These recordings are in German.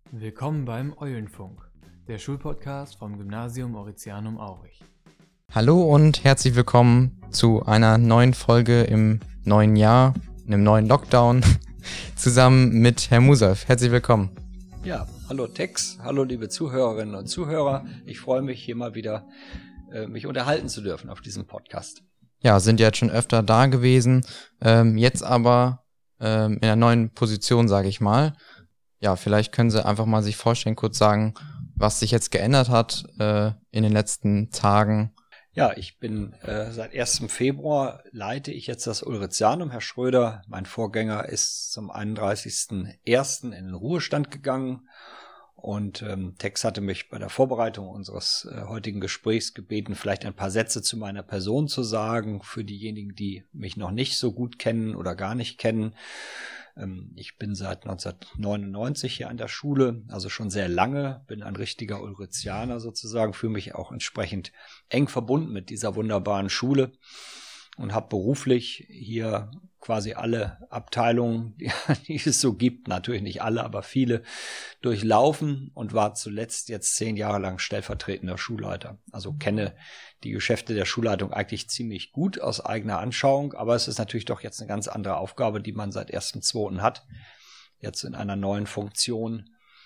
Willkommen beim Eulenfunk, der Schulpodcast vom Gymnasium Mauritianum Aurich. Hallo und herzlich willkommen zu einer neuen Folge im neuen Jahr, in einem neuen Lockdown, zusammen mit Herrn Musaev. Herzlich willkommen. Ja, hallo Tex, hallo liebe Zuhörerinnen und Zuhörer. Ich freue mich, hier mal wieder mich unterhalten zu dürfen auf diesem Podcast. Ja, sind ja jetzt schon öfter da gewesen, jetzt aber in einer neuen Position, sage ich mal. Ja, vielleicht können Sie einfach mal sich vorstellen, kurz sagen, was sich jetzt geändert hat in den letzten Tagen. Ja, ich bin seit 1. Februar leite ich jetzt das Ulricianum. Herr Schröder, mein Vorgänger, ist zum 31.01. in den Ruhestand gegangen. Und Tex hatte mich bei der Vorbereitung unseres heutigen Gesprächs gebeten, vielleicht ein paar Sätze zu meiner Person zu sagen, für diejenigen, die mich noch nicht so gut kennen oder gar nicht kennen. Ich bin seit 1999 hier an der Schule, also schon sehr lange, bin ein richtiger Ulricianer sozusagen, fühle mich auch entsprechend eng verbunden mit dieser wunderbaren Schule und habe beruflich hier quasi alle Abteilungen, die es so gibt, natürlich nicht alle, aber viele, durchlaufen und war zuletzt jetzt 10 Jahre lang stellvertretender Schulleiter. Also kenne die Geschäfte der Schulleitung eigentlich ziemlich gut aus eigener Anschauung, aber es ist natürlich doch jetzt eine ganz andere Aufgabe, die man seit 1.2. hat, jetzt in einer neuen Funktion,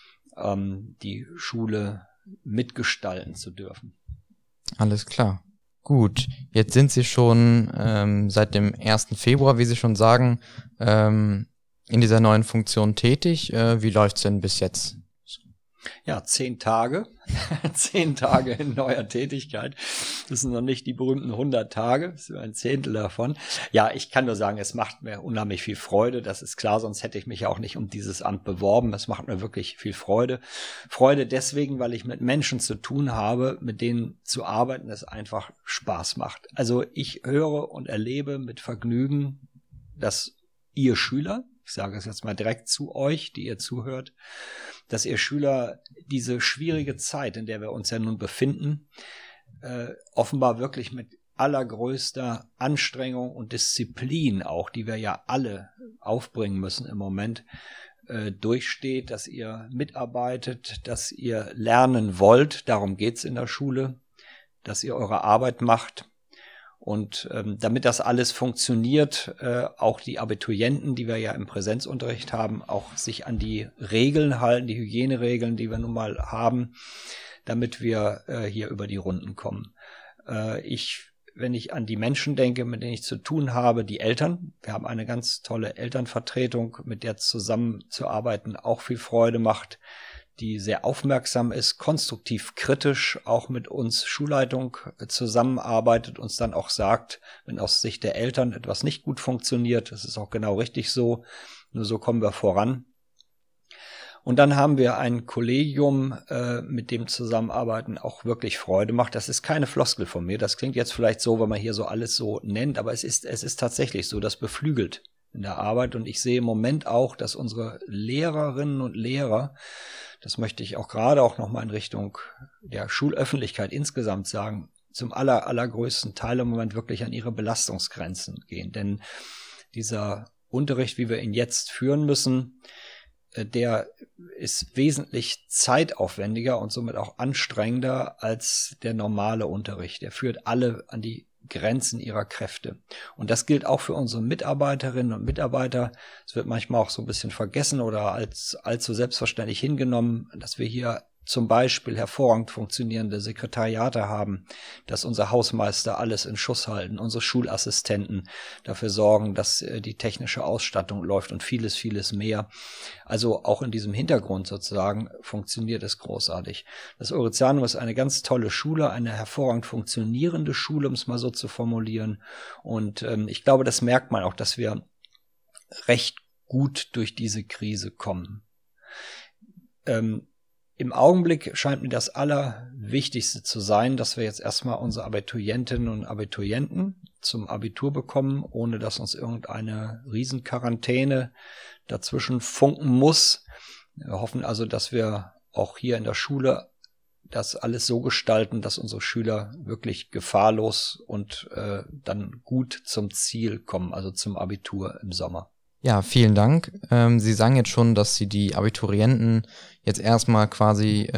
die Schule mitgestalten zu dürfen. Alles klar. Gut, jetzt sind Sie schon seit dem 1. Februar, wie Sie schon sagen, in dieser neuen Funktion tätig. Wie läuft's denn bis jetzt? Ja, 10 Tage. 10 Tage in neuer Tätigkeit. Das sind noch nicht die berühmten 100 Tage. Das ist ein Zehntel davon. Ja, ich kann nur sagen, es macht mir unheimlich viel Freude. Das ist klar, sonst hätte ich mich auch nicht um dieses Amt beworben. Es macht mir wirklich viel Freude. Freude deswegen, weil ich mit Menschen zu tun habe, mit denen zu arbeiten es einfach Spaß macht. Also ich höre und erlebe mit Vergnügen, dass ihr Schüler, ich sage es jetzt mal direkt zu euch, die ihr zuhört, dass ihr Schüler diese schwierige Zeit, in der wir uns ja nun befinden, offenbar wirklich mit allergrößter Anstrengung und Disziplin auch, die wir ja alle aufbringen müssen im Moment, durchsteht, dass ihr mitarbeitet, dass ihr lernen wollt, darum geht's in der Schule, dass ihr eure Arbeit macht. Und damit das alles funktioniert, auch die Abiturienten, die wir ja im Präsenzunterricht haben, auch sich an die Regeln halten, die Hygieneregeln, die wir nun mal haben, damit wir hier über die Runden kommen. Wenn ich an die Menschen denke, mit denen ich zu tun habe, die Eltern, wir haben eine ganz tolle Elternvertretung, mit der zusammenzuarbeiten auch viel Freude macht, die sehr aufmerksam ist, konstruktiv kritisch auch mit uns Schulleitung zusammenarbeitet, uns dann auch sagt, wenn aus Sicht der Eltern etwas nicht gut funktioniert, das ist auch genau richtig so, nur so kommen wir voran. Und dann haben wir ein Kollegium, mit dem Zusammenarbeiten auch wirklich Freude macht. Das ist keine Floskel von mir, das klingt jetzt vielleicht so, wenn man hier so alles so nennt, aber es ist tatsächlich so, das beflügelt in der Arbeit und ich sehe im Moment auch, dass unsere Lehrerinnen und Lehrer, das möchte ich auch gerade auch nochmal in Richtung der Schulöffentlichkeit insgesamt sagen, zum allergrößten Teil im Moment wirklich an ihre Belastungsgrenzen gehen. Denn dieser Unterricht, wie wir ihn jetzt führen müssen, der ist wesentlich zeitaufwendiger und somit auch anstrengender als der normale Unterricht. Der führt alle an die Grenzen ihrer Kräfte. Und das gilt auch für unsere Mitarbeiterinnen und Mitarbeiter. Es wird manchmal auch so ein bisschen vergessen oder als allzu selbstverständlich hingenommen, dass wir hier zum Beispiel hervorragend funktionierende Sekretariate haben, dass unser Hausmeister alles in Schuss halten, unsere Schulassistenten dafür sorgen, dass die technische Ausstattung läuft und vieles, vieles mehr. Also auch in diesem Hintergrund sozusagen funktioniert es großartig. Das Ulricianum ist eine ganz tolle Schule, eine hervorragend funktionierende Schule, um es mal so zu formulieren. Und ich glaube, das merkt man auch, dass wir recht gut durch diese Krise kommen. Im Augenblick scheint mir das Allerwichtigste zu sein, dass wir jetzt erstmal unsere Abiturientinnen und Abiturienten zum Abitur bekommen, ohne dass uns irgendeine Riesenquarantäne dazwischen funken muss. Wir hoffen also, dass wir auch hier in der Schule das alles so gestalten, dass unsere Schüler wirklich gefahrlos und dann gut zum Ziel kommen, also zum Abitur im Sommer. Ja, vielen Dank. Sie sagen jetzt schon, dass Sie die Abiturienten jetzt erstmal quasi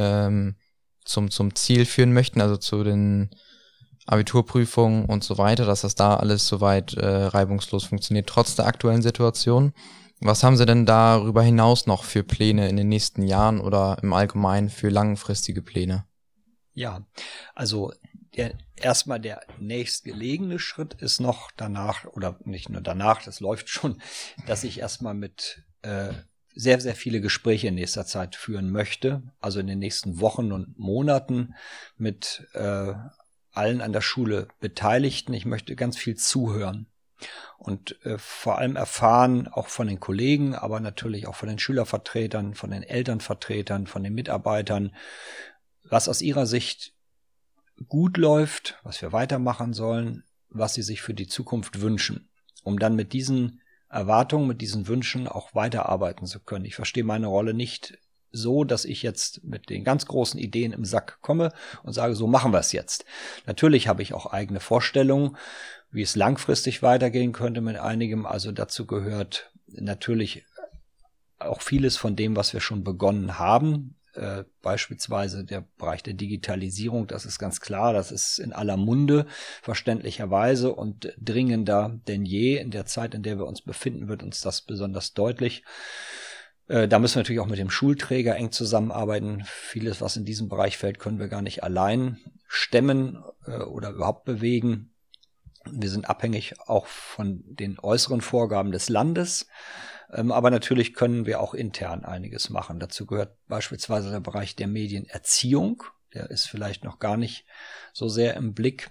zum Ziel führen möchten, also zu den Abiturprüfungen und so weiter, dass das da alles soweit reibungslos funktioniert, trotz der aktuellen Situation. Was haben Sie denn darüber hinaus noch für Pläne in den nächsten Jahren oder im Allgemeinen für langfristige Pläne? Ja, also erstmal der nächstgelegene Schritt ist noch danach, oder nicht nur danach, das läuft schon, dass ich erstmal mit sehr, sehr viele Gespräche in nächster Zeit führen möchte, also in den nächsten Wochen und Monaten mit allen an der Schule Beteiligten. Ich möchte ganz viel zuhören und vor allem erfahren, auch von den Kollegen, aber natürlich auch von den Schülervertretern, von den Elternvertretern, von den Mitarbeitern, was aus ihrer Sicht gut läuft, was wir weitermachen sollen, was sie sich für die Zukunft wünschen, um dann mit diesen Erwartungen, mit diesen Wünschen auch weiterarbeiten zu können. Ich verstehe meine Rolle nicht so, dass ich jetzt mit den ganz großen Ideen im Sack komme und sage, so machen wir es jetzt. Natürlich habe ich auch eigene Vorstellungen, wie es langfristig weitergehen könnte mit einigem. Also dazu gehört natürlich auch vieles von dem, was wir schon begonnen haben. Beispielsweise der Bereich der Digitalisierung, das ist ganz klar, das ist in aller Munde verständlicherweise und dringender denn je. In der Zeit, in der wir uns befinden, wird uns das besonders deutlich. Da müssen wir natürlich auch mit dem Schulträger eng zusammenarbeiten. Vieles, was in diesem Bereich fällt, können wir gar nicht allein stemmen oder überhaupt bewegen. Wir sind abhängig auch von den äußeren Vorgaben des Landes. Aber natürlich können wir auch intern einiges machen. Dazu gehört beispielsweise der Bereich der Medienerziehung. Der ist vielleicht noch gar nicht so sehr im Blick.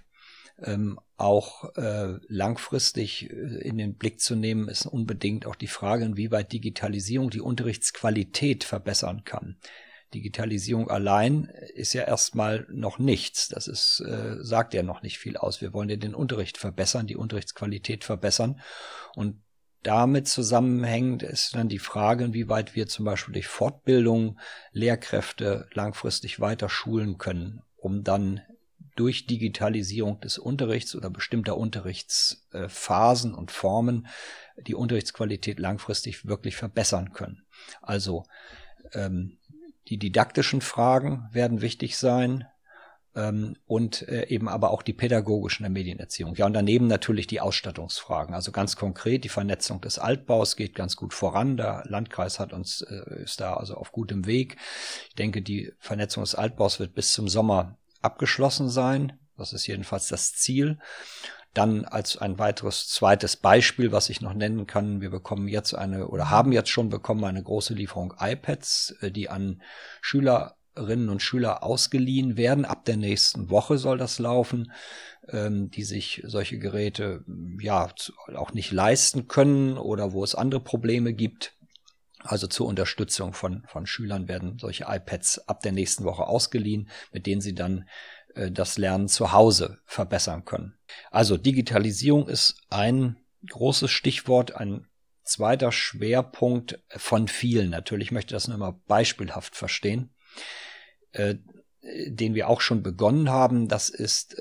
Auch langfristig in den Blick zu nehmen, ist unbedingt auch die Frage, inwieweit Digitalisierung die Unterrichtsqualität verbessern kann. Digitalisierung allein ist ja erstmal noch nichts. Das ist, sagt ja noch nicht viel aus. Wir wollen ja den Unterricht verbessern, die Unterrichtsqualität verbessern. Und damit zusammenhängend ist dann die Frage, inwieweit wir zum Beispiel durch Fortbildung Lehrkräfte langfristig weiter schulen können, um dann durch Digitalisierung des Unterrichts oder bestimmter Unterrichtsphasen und Formen die Unterrichtsqualität langfristig wirklich verbessern können. Also die didaktischen Fragen werden wichtig sein und eben aber auch die pädagogischen der Medienerziehung. Ja, und daneben natürlich die Ausstattungsfragen. Also ganz konkret die Vernetzung des Altbaus geht ganz gut voran. Der Landkreis ist da also auf gutem Weg. Ich denke, die Vernetzung des Altbaus wird bis zum Sommer abgeschlossen sein. Das ist jedenfalls das Ziel. Dann als ein zweites Beispiel, was ich noch nennen kann, wir bekommen jetzt haben jetzt schon bekommen eine große Lieferung iPads, die an Schülerinnen und Schüler ausgeliehen werden. Ab der nächsten Woche soll das laufen, die sich solche Geräte ja auch nicht leisten können oder wo es andere Probleme gibt. Also zur Unterstützung von Schülern werden solche iPads ab der nächsten Woche ausgeliehen, mit denen sie dann das Lernen zu Hause verbessern können. Also Digitalisierung ist ein großes Stichwort, ein zweiter Schwerpunkt von vielen. Natürlich möchte ich das nur mal beispielhaft verstehen, den wir auch schon begonnen haben. Das ist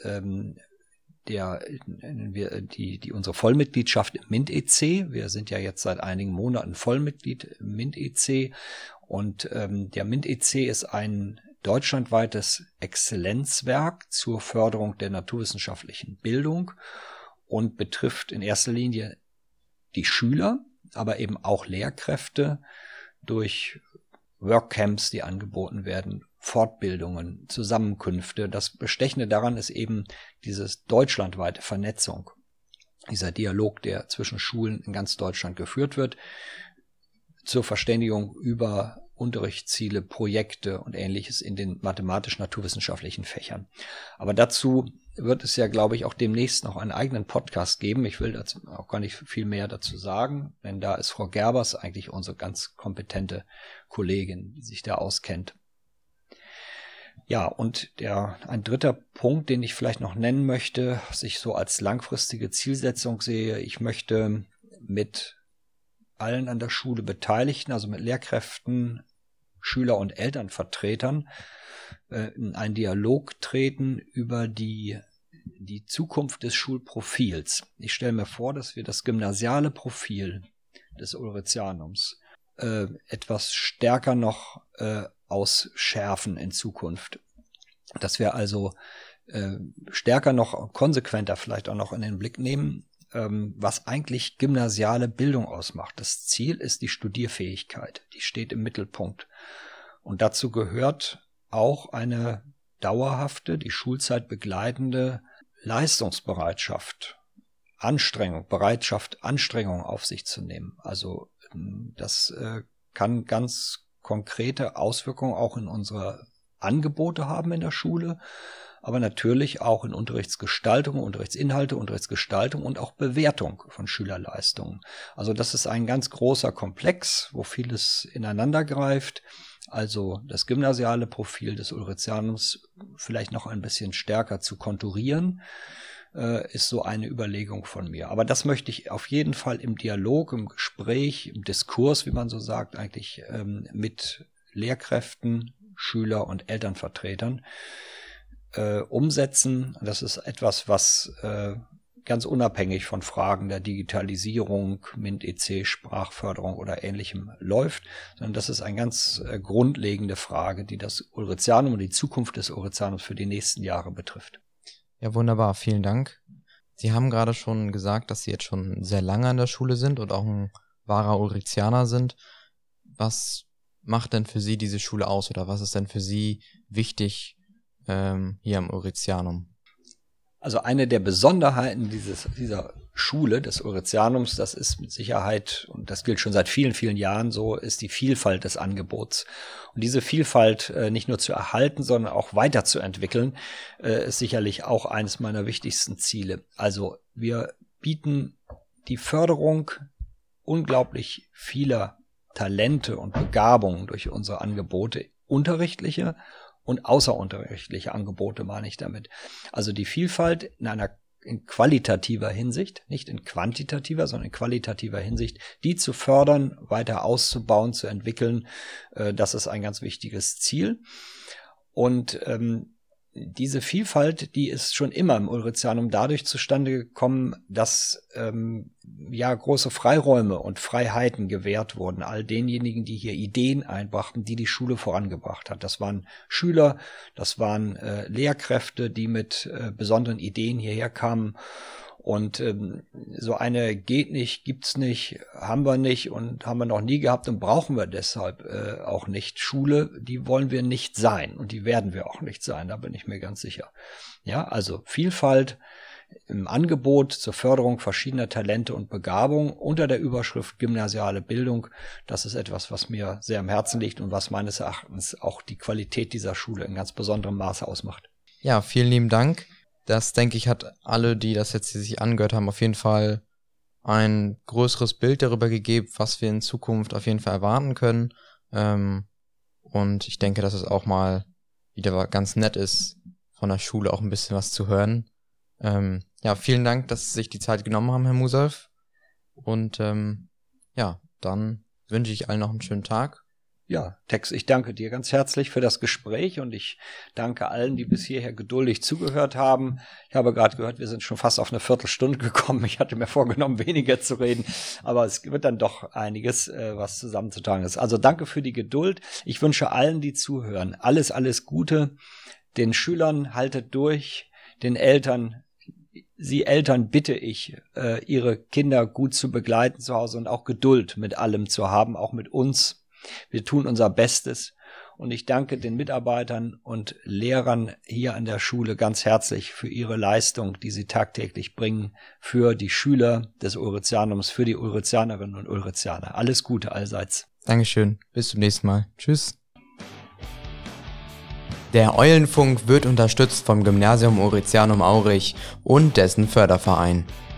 unsere Vollmitgliedschaft im MINT-EC. Wir sind ja jetzt seit einigen Monaten Vollmitglied im MINT-EC und der MINT-EC ist ein deutschlandweites Exzellenzwerk zur Förderung der naturwissenschaftlichen Bildung und betrifft in erster Linie die Schüler, aber eben auch Lehrkräfte durch Workcamps, die angeboten werden, Fortbildungen, Zusammenkünfte. Das Bestechende daran ist eben diese deutschlandweite Vernetzung, dieser Dialog, der zwischen Schulen in ganz Deutschland geführt wird, zur Verständigung über Unterrichtsziele, Projekte und Ähnliches in den mathematisch-naturwissenschaftlichen Fächern. Aber dazu wird es ja, glaube ich, auch demnächst noch einen eigenen Podcast geben. Ich will dazu auch gar nicht viel mehr dazu sagen, denn da ist Frau Gerbers eigentlich unsere ganz kompetente Kollegin, die sich da auskennt. Ja, und ein dritter Punkt, den ich vielleicht noch nennen möchte, was ich so als langfristige Zielsetzung sehe, ich möchte mit allen an der Schule Beteiligten, also mit Lehrkräften, Schüler- und Elternvertretern, in einen Dialog treten über die Zukunft des Schulprofils. Ich stelle mir vor, dass wir das gymnasiale Profil des Ulricianums etwas stärker noch ausschärfen in Zukunft. Dass wir also stärker noch, konsequenter vielleicht auch noch in den Blick nehmen, was eigentlich gymnasiale Bildung ausmacht. Das Ziel ist die Studierfähigkeit, die steht im Mittelpunkt. Und dazu gehört auch eine dauerhafte, die Schulzeit begleitende Leistungsbereitschaft, Bereitschaft, Anstrengung auf sich zu nehmen. Also das kann ganz konkrete Auswirkungen auch in unsere Angebote haben in der Schule, aber natürlich auch in Unterrichtsgestaltung, Unterrichtsinhalte, Unterrichtsgestaltung und auch Bewertung von Schülerleistungen. Also das ist ein ganz großer Komplex, wo vieles ineinander greift. Also das gymnasiale Profil des Ulricianums vielleicht noch ein bisschen stärker zu konturieren, ist so eine Überlegung von mir. Aber das möchte ich auf jeden Fall im Dialog, im Gespräch, im Diskurs, wie man so sagt, eigentlich mit Lehrkräften, Schüler und Elternvertretern umsetzen. Das ist etwas, was ganz unabhängig von Fragen der Digitalisierung, MINT-EC, Sprachförderung oder Ähnlichem läuft, sondern das ist eine ganz grundlegende Frage, die das Ulricianum und die Zukunft des Ulricianums für die nächsten Jahre betrifft. Ja, wunderbar. Vielen Dank. Sie haben gerade schon gesagt, dass Sie jetzt schon sehr lange an der Schule sind und auch ein wahrer Ulricianer sind. Was macht denn für Sie diese Schule aus oder was ist denn für Sie wichtig hier am Ulricianum? Also eine der Besonderheiten dieser Schule des Ulricianums, das ist mit Sicherheit, und das gilt schon seit vielen, vielen Jahren so, ist die Vielfalt des Angebots. Und diese Vielfalt nicht nur zu erhalten, sondern auch weiterzuentwickeln, ist sicherlich auch eines meiner wichtigsten Ziele. Also wir bieten die Förderung unglaublich vieler Talente und Begabungen durch unsere Angebote, unterrichtliche und außerunterrichtliche Angebote meine ich damit. Also die Vielfalt in qualitativer Hinsicht, nicht in quantitativer, sondern in qualitativer Hinsicht, die zu fördern, weiter auszubauen, zu entwickeln, das ist ein ganz wichtiges Ziel. Und diese Vielfalt, die ist schon immer im Ulricianum dadurch zustande gekommen, dass große Freiräume und Freiheiten gewährt wurden, all denjenigen, die hier Ideen einbrachten, die Schule vorangebracht hat. Das waren Schüler, das waren Lehrkräfte, die mit besonderen Ideen hierher kamen. Und so eine geht nicht, gibt's nicht, haben wir nicht und haben wir noch nie gehabt und brauchen wir deshalb auch nicht. Schule, die wollen wir nicht sein und die werden wir auch nicht sein, da bin ich mir ganz sicher. Ja, also Vielfalt im Angebot zur Förderung verschiedener Talente und Begabung unter der Überschrift gymnasiale Bildung, das ist etwas, was mir sehr am Herzen liegt und was meines Erachtens auch die Qualität dieser Schule in ganz besonderem Maße ausmacht. Ja, vielen lieben Dank. Das, denke ich, hat alle, die das jetzt sich angehört haben, auf jeden Fall ein größeres Bild darüber gegeben, was wir in Zukunft auf jeden Fall erwarten können. Und ich denke, dass es auch mal wieder ganz nett ist, von der Schule auch ein bisschen was zu hören. Vielen Dank, dass Sie sich die Zeit genommen haben, Herr Musalf. Und dann wünsche ich allen noch einen schönen Tag. Ja, Tex, ich danke dir ganz herzlich für das Gespräch und ich danke allen, die bis hierher geduldig zugehört haben. Ich habe gerade gehört, wir sind schon fast auf eine Viertelstunde gekommen. Ich hatte mir vorgenommen, weniger zu reden, aber es wird dann doch einiges, was zusammenzutragen ist. Also danke für die Geduld. Ich wünsche allen, die zuhören, alles Gute. Den Schülern haltet durch, den Eltern, Sie Eltern bitte ich, ihre Kinder gut zu begleiten zu Hause und auch Geduld mit allem zu haben, auch mit uns. Wir tun unser Bestes und ich danke den Mitarbeitern und Lehrern hier an der Schule ganz herzlich für ihre Leistung, die sie tagtäglich bringen, für die Schüler des Ulricianums, für die Ulricianerinnen und Ulricianer. Alles Gute allseits. Dankeschön. Bis zum nächsten Mal. Tschüss. Der Eulenfunk wird unterstützt vom Gymnasium Ulricianum Aurich und dessen Förderverein.